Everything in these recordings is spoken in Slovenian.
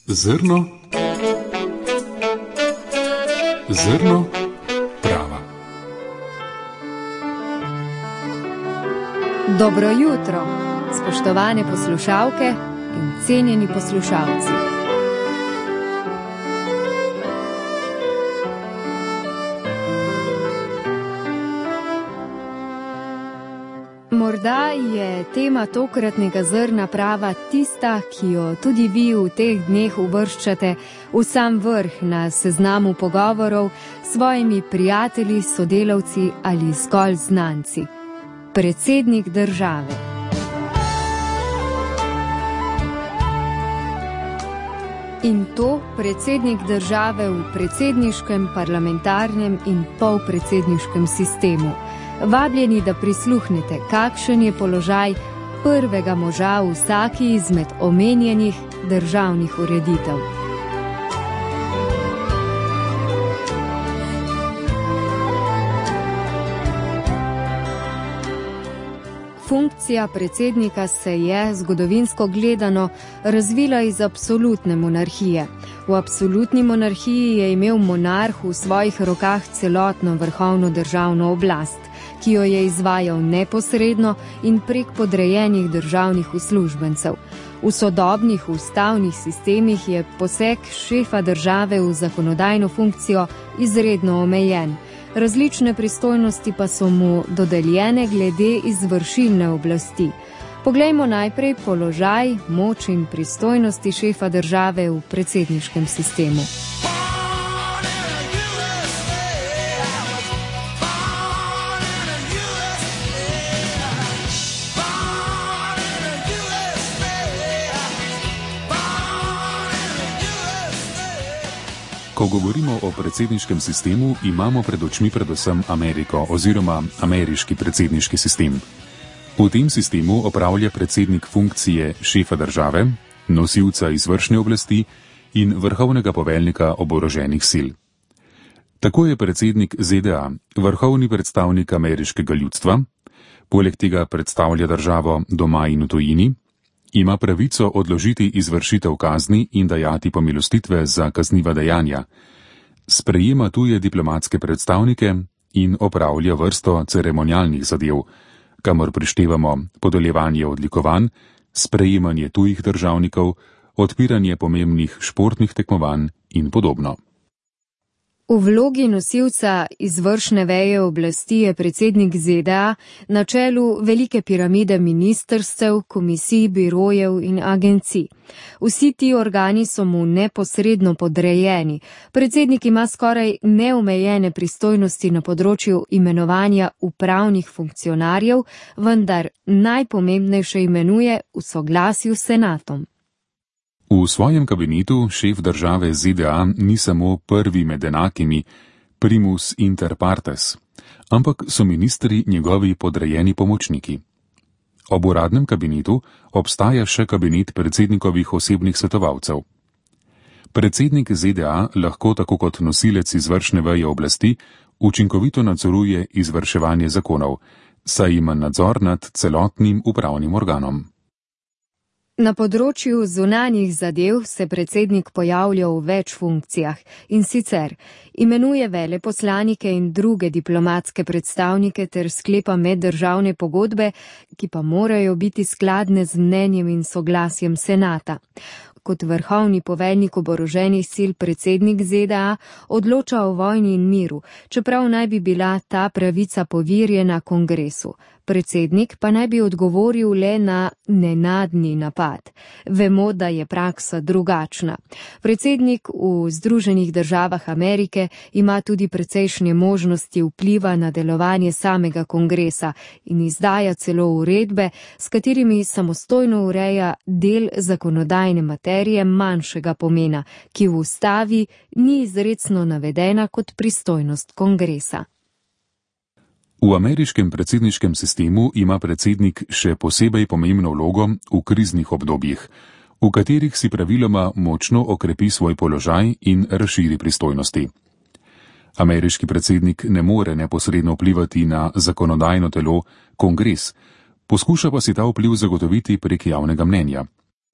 Zrno prava. Dobro jutro, spoštovane poslušalke in cenjeni poslušalci. Morda je tema tokratnega zrna prava tista, ki jo tudi vi v teh dneh uvrščate v sam vrh na seznamu pogovorov s svojimi prijatelji, sodelavci ali zgolj znanci. Predsednik države. In to predsednik države v predsedniškem, parlamentarnem in polpredsedniškem sistemu. Vabljeni, da prisluhnete, kakšen je položaj prvega moža v vsaki izmed omenjenih državnih ureditev. Funkcija predsednika se je, zgodovinsko gledano, razvila iz absolutne monarhije. V absolutni monarhiji je imel monarh v svojih rokah celotno vrhovno državno oblast, ki jo je izvajal neposredno in prek podrejenih državnih uslužbencev. V sodobnih ustavnih sistemih je poseg šefa države v zakonodajno funkcijo izredno omejen. Različne pristojnosti pa so mu dodeljene glede izvršilne oblasti. Poglejmo najprej položaj, moč in pristojnosti šefa države v predsedniškem sistemu. Ko govorimo o predsedniškem sistemu, imamo pred očmi predvsem Ameriko oziroma ameriški predsedniški sistem. V tem sistemu opravlja predsednik funkcije šefa države, nosilca izvršne oblasti in vrhovnega poveljnika oboroženih sil. Tako je predsednik ZDA vrhovni predstavnik ameriškega ljudstva, poleg tega predstavlja državo doma in v tujini, ima pravico odložiti izvršitev kazni in dajati pomilostitve za kazniva dejanja, sprejema tuje diplomatske predstavnike in opravlja vrsto ceremonialnih zadev, kamor prištevamo podeljevanje odlikovanj, sprejemanje tujih državnikov, odpiranje pomembnih športnih tekmovanj in podobno. V vlogi nosilca izvršne veje oblasti je predsednik ZDA na čelu velike piramide ministrstev, komisij, birojev in agencij. Vsi ti organi so mu neposredno podrejeni. Predsednik ima skoraj neomejene pristojnosti na področju imenovanja upravnih funkcionarjev, vendar najpomembnejše imenuje v soglasju s senatom. V svojem kabinetu šef države ZDA ni samo prvi med enakimi, primus inter partes, ampak so ministri njegovi podrejeni pomočniki. Ob uradnem kabinetu obstaja še kabinet predsednikovih osebnih svetovalcev. Predsednik ZDA lahko tako kot nosilec izvršne veje oblasti učinkovito nadzoruje izvrševanje zakonov, saj ima nadzor nad celotnim upravnim organom. Na področju zunanjih zadev se predsednik pojavlja v več funkcijah in sicer imenuje veleposlanike in druge diplomatske predstavnike ter sklepa meddržavne pogodbe, ki pa morajo biti skladne z mnenjem in soglasjem senata. Kot vrhovni poveljnik oboroženih sil predsednik ZDA odloča o vojni in miru, čeprav naj bi bila ta pravica povirjena kongresu. Predsednik pa naj bi odgovoril le na nenadni napad. Vemo, da je praksa drugačna. Predsednik v Združenih državah Amerike ima tudi precejšnje možnosti vpliva na delovanje samega kongresa in izdaja celo uredbe, s katerimi samostojno ureja del zakonodajne materije manjšega pomena, ki v ustavi ni izrecno navedena kot pristojnost kongresa. V ameriškem predsedniškem sistemu ima predsednik še posebej pomembno vlogo v kriznih obdobjih, v katerih si praviloma močno okrepi svoj položaj in razširi pristojnosti. Ameriški predsednik ne more neposredno vplivati na zakonodajno telo, kongres, poskuša pa si ta vpliv zagotoviti prek javnega mnenja.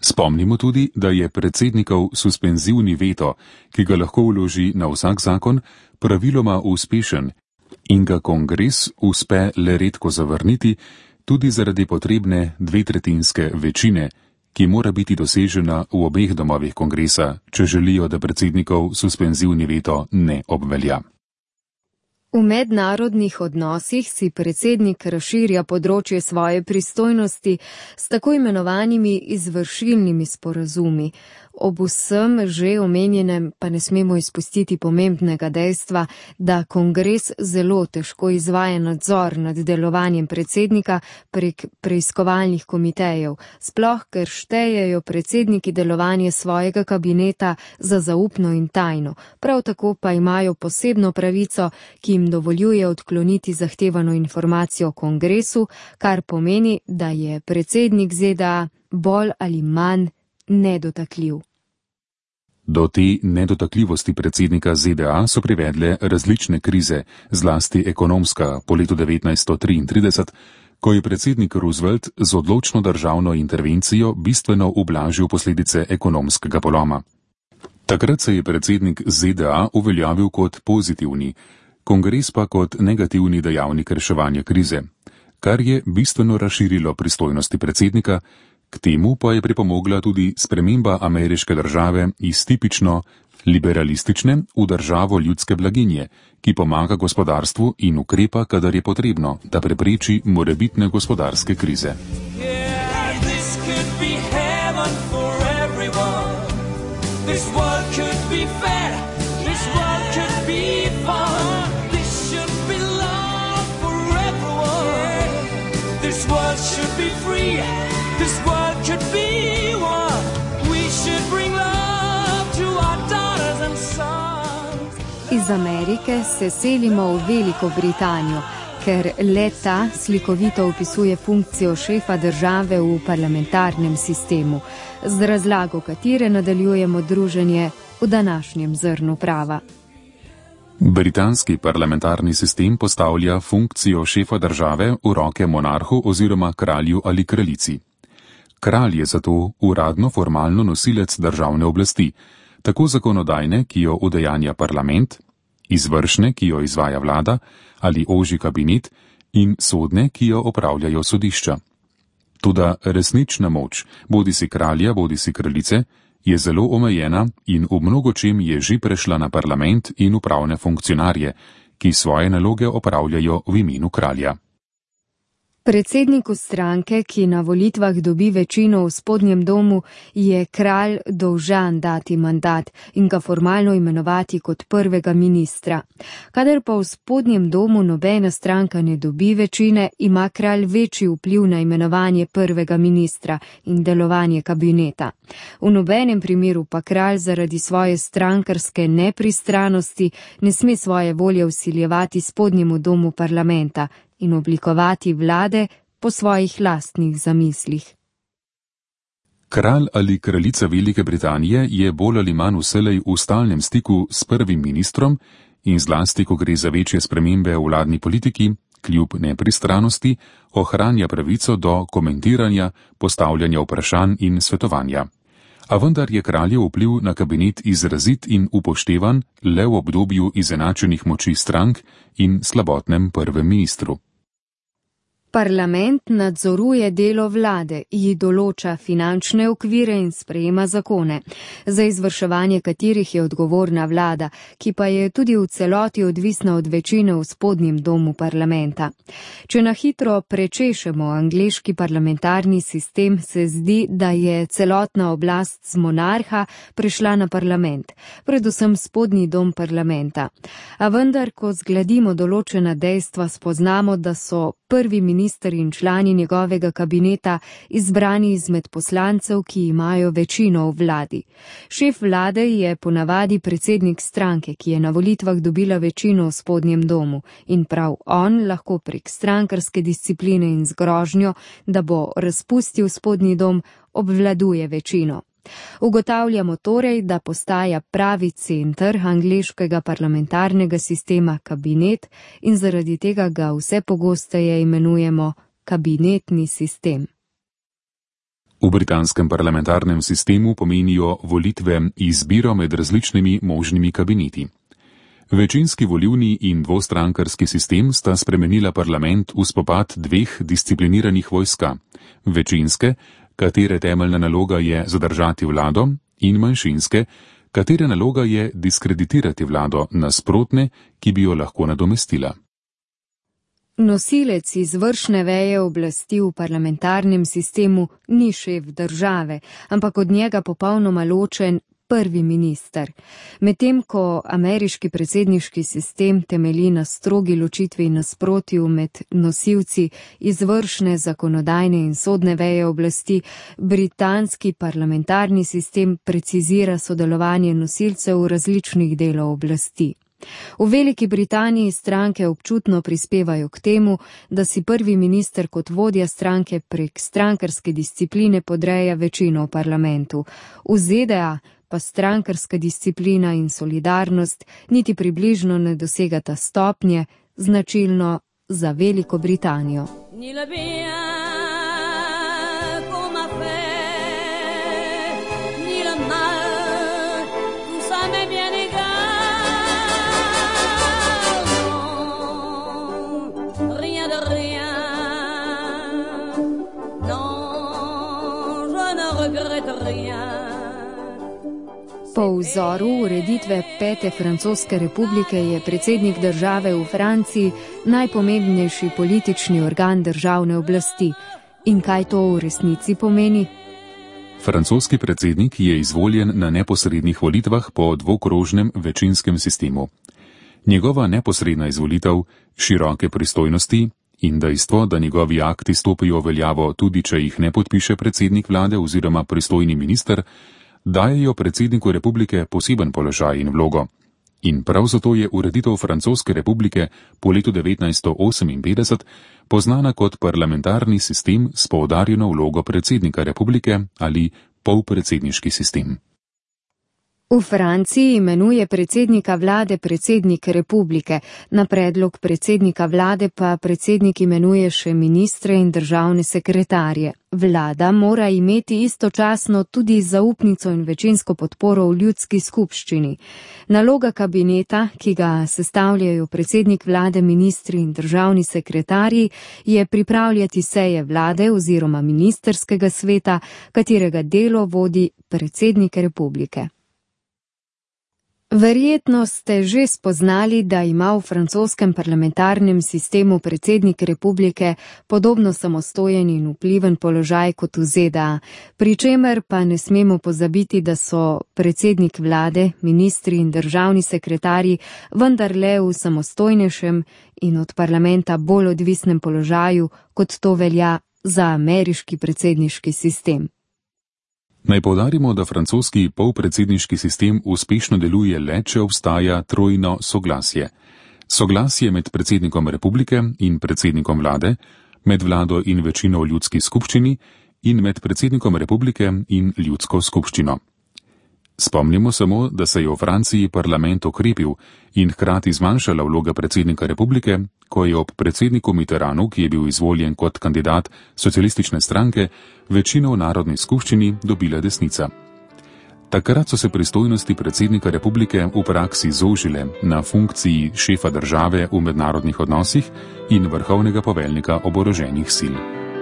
Spomnimo tudi, da je predsednikov suspenzivni veto, ki ga lahko vloži na vsak zakon, praviloma uspešen in ga kongres uspe le redko zavrniti, tudi zaradi potrebne 2/3 večine, ki mora biti dosežena v obeh domovih kongresa, če želijo, da predsednikov suspenzivni veto ne obvelja. V mednarodnih odnosih si predsednik razširja področje svoje pristojnosti s tako imenovanimi izvršilnimi sporazumi. Ob vsem že omenjenem pa ne smemo izpustiti pomembnega dejstva, da kongres zelo težko izvaja nadzor nad delovanjem predsednika prek preiskovalnih komitejev, sploh ker štejejo predsedniki delovanje svojega kabineta za zaupno in tajno. Prav tako pa imajo posebno pravico, ki jim dovoljuje odkloniti zahtevano informacijo kongresu, kar pomeni, da je predsednik ZDA bolj ali manj nedotakljiv. Do te nedotakljivosti predsednika ZDA so privedle različne krize, zlasti ekonomska po letu 1933, ko je predsednik Roosevelt z odločno državno intervencijo bistveno ublažil posledice ekonomskega poloma. Takrat se je predsednik ZDA uveljavil kot pozitivni, kongres pa kot negativni dejavnik reševanja krize, kar je bistveno razširilo pristojnosti predsednika. K temu pa je pripomogla tudi sprememba ameriške države iz tipično liberalistične v državo ljudske blaginje, ki pomaga gospodarstvu in ukrepa, kadar je potrebno, da prepreči morebitne gospodarske krize. Iz Amerike se selimo v Veliko Britanijo, ker le ta slikovito opisuje funkcijo šefa države v parlamentarnem sistemu, z razlago katere nadaljujemo druženje v današnjem zrnu prava. Britanski parlamentarni sistem postavlja funkcijo šefa države v roke monarhu oziroma kralju ali kraljici. Kralj je zato uradno formalno nosilec državne oblasti, tako zakonodajne, ki jo udejanja parlament, izvršne, ki jo izvaja vlada ali ožji kabinet, in sodne, ki jo opravljajo sodišča. Toda resnična moč, bodisi kralja, bodisi kraljice, je zelo omejena in v mnogočem je že prešla na parlament in upravne funkcionarje, ki svoje naloge opravljajo v imenu kralja. Predsedniku stranke, ki na volitvah dobi večino v spodnjem domu, je kralj dolžan dati mandat in ga formalno imenovati kot prvega ministra. Kadar pa v spodnjem domu nobena stranka ne dobi večine, ima kralj večji vpliv na imenovanje prvega ministra in delovanje kabineta. V nobenem primeru pa kralj zaradi svoje strankarske nepristranosti ne sme svoje volje vsiljevati spodnjemu domu parlamenta in oblikovati vlade po svojih lastnih zamislih. Kralj ali kraljica Velike Britanije je bolj ali manj vselej v stalnem stiku s prvim ministrom in zlasti, ko gre za večje spremembe v vladni politiki, kljub nepristranosti, ohranja pravico do komentiranja, postavljanja vprašanj in svetovanja. A vendar je kraljev vpliv na kabinet izrazit in upoštevan le v obdobju izenačenih moči strank in slabotnem prvem ministru. Parlament nadzoruje delo vlade, ji določa finančne okvire in sprejema zakone, za izvrševanje katerih je odgovorna vlada, ki pa je tudi v celoti odvisna od večine v spodnjem domu parlamenta. Če na hitro prečešemo angleški parlamentarni sistem, se zdi, da je celotna oblast z monarha prešla na parlament, predvsem spodnji dom parlamenta. A vendar, ko zgledimo določena dejstva, spoznamo, da so prvi minister in člani njegovega kabineta izbrani izmed poslancev, ki imajo večino v vladi. Šef vlade je ponavadi predsednik stranke, ki je na volitvah dobila večino v spodnjem domu, in prav on lahko prek strankarske discipline in z grožnjo, da bo razpustil spodnji dom, obvladuje večino. Ugotavljamo torej, da postaja pravi center angleškega parlamentarnega sistema kabinet in zaradi tega ga vse pogosteje imenujemo kabinetni sistem. V britanskem parlamentarnem sistemu pomenijo volitve izbiro med različnimi možnimi kabineti. Večinski volilni in dvostrankarski sistem sta spremenila parlament v spopad dveh discipliniranih vojska, večinske, katere temeljna naloga je zadržati vlado, in manjšinske, katere naloga je diskreditirati vlado, nasprotne, ki bi jo lahko nadomestila. Nosilec izvršne veje oblasti v parlamentarnem sistemu ni šef države, ampak od njega popolnoma ločen prvi minister. Medtem ko ameriški predsedniški sistem temelji na strogi ločitvi in nasprotju med nosilci izvršne, zakonodajne in sodne veje oblasti, britanski parlamentarni sistem precizira sodelovanje nosilcev različnih delov oblasti. V Veliki Britaniji stranke občutno prispevajo k temu, da si prvi minister kot vodja stranke prek strankarske discipline podreja večino v parlamentu. V ZDA pa strankarska disciplina in solidarnost niti približno ne dosegata stopnje, značilno za Veliko Britanijo. Po vzoru ureditve 5. francoske republike je predsednik države v Franciji najpomembnejši politični organ državne oblasti. In kaj to v resnici pomeni? Francoski predsednik je izvoljen na neposrednih volitvah po dvokrožnem večinskem sistemu. Njegova neposredna izvolitev, široke pristojnosti in dejstvo, da njegovi akti stopijo v veljavo tudi, če jih ne podpiše predsednik vlade oziroma pristojni minister, dajejo predsedniku republike poseben položaj in vlogo. In prav zato je ureditev Francoske republike po letu 1958 poznana kot parlamentarni sistem s poudarjeno vlogo predsednika republike ali polpredsedniški sistem. V Franciji imenuje predsednika vlade predsednik republike, na predlog predsednika vlade pa predsednik imenuje še ministre in državne sekretarje. Vlada mora imeti istočasno tudi zaupnico in večinsko podporo v ljudski skupščini. Naloga kabineta, ki ga sestavljajo predsednik vlade, ministri in državni sekretarji, je pripravljati seje vlade oziroma ministerskega sveta, katerega delo vodi predsednik republike. Verjetno ste že spoznali, da ima v francoskem parlamentarnem sistemu predsednik republike podobno samostojen in vpliven položaj kot v ZDA, pri čemer pa ne smemo pozabiti, da so predsednik vlade, ministri in državni sekretarji vendarle v samostojnejšem in od parlamenta bolj odvisnem položaju, kot to velja za ameriški predsedniški sistem. Naj poudarimo, da francoski polpredsedniški sistem uspešno deluje le, če obstaja trojno soglasje. Soglasje med predsednikom republike in predsednikom vlade, med vlado in večino v ljudski skupščini in med predsednikom republike in ljudsko skupščino. Spomnimo samo, da se je v Franciji parlament okrepil in hkrati zmanjšala vloga predsednika republike, ko je ob predsedniku Mitterrandu, ki je bil izvoljen kot kandidat socialistične stranke, večino v narodni skupščini dobila desnica. Takrat so se pristojnosti predsednika republike v praksi zožile na funkciji šefa države v mednarodnih odnosih in vrhovnega poveljnika oboroženih sil.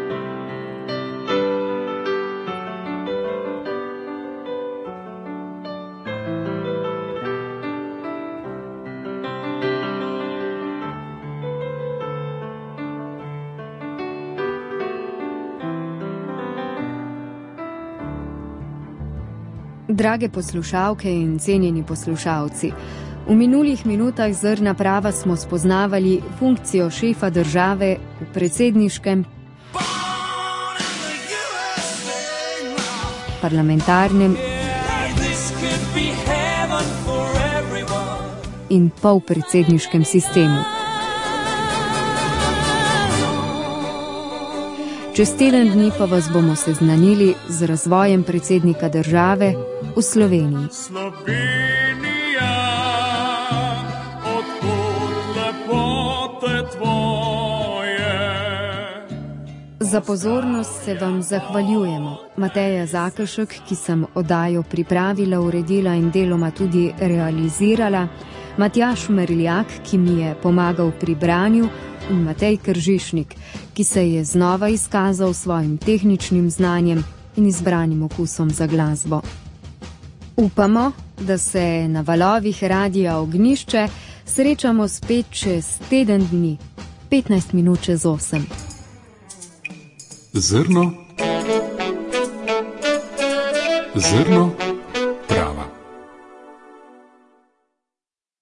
Drage poslušalke in cenjeni poslušalci, v minulih minutah Zrna prava smo spoznavali funkcijo šefa države v predsedniškem, parlamentarnem in polpredsedniškem sistemu. Čez teden dni pa vas bomo seznanili z razvojem predsednika države v Sloveniji. Slovenija, odkud lepote tvoje. Za pozornost se vam zahvaljujemo. Mateja Zakelšek, ki sem oddajo pripravila, uredila in deloma tudi realizirala, Matjaž Merljak, ki mi je pomagal pri branju, in Matej Kržišnik, ki se je znova izkazal svojim tehničnim znanjem in izbranim okusom za glasbo. Upamo, da se na valovih Radia Ognjišče srečamo spet čez teden dni, 15 minut čez 8. Zrno